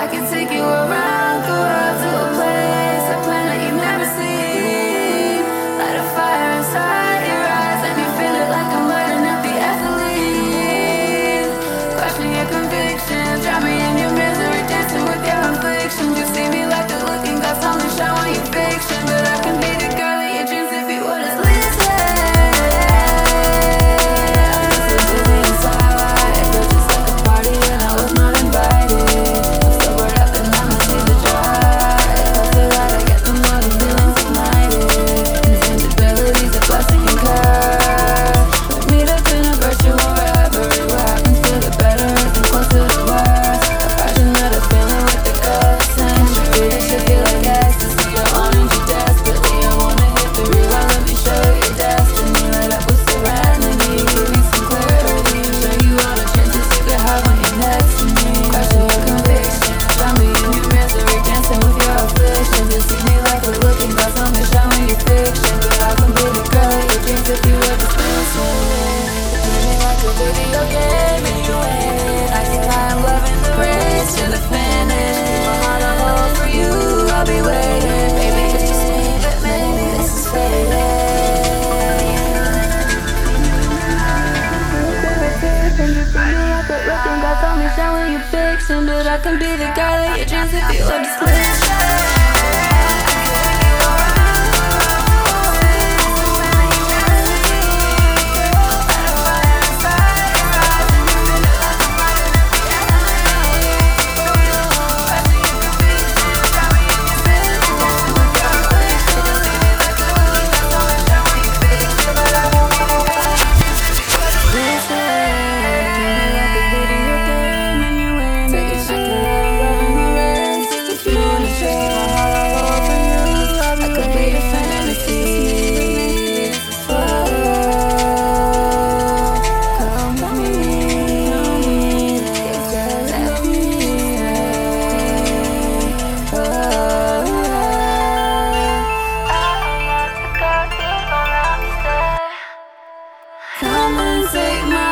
I can take you around the world to a place, a planet you've never seen. Light a fire inside your eyes and you feel it like I'm lighting up the ethylene. Question your convictions, drown me in your misery, dancing with your afflictions. You see me like a looking glass, only showing you fiction, but I can be the girl of your dreams if you would just listen. But I can be the girl of your dreams if you would just listen. Come and take my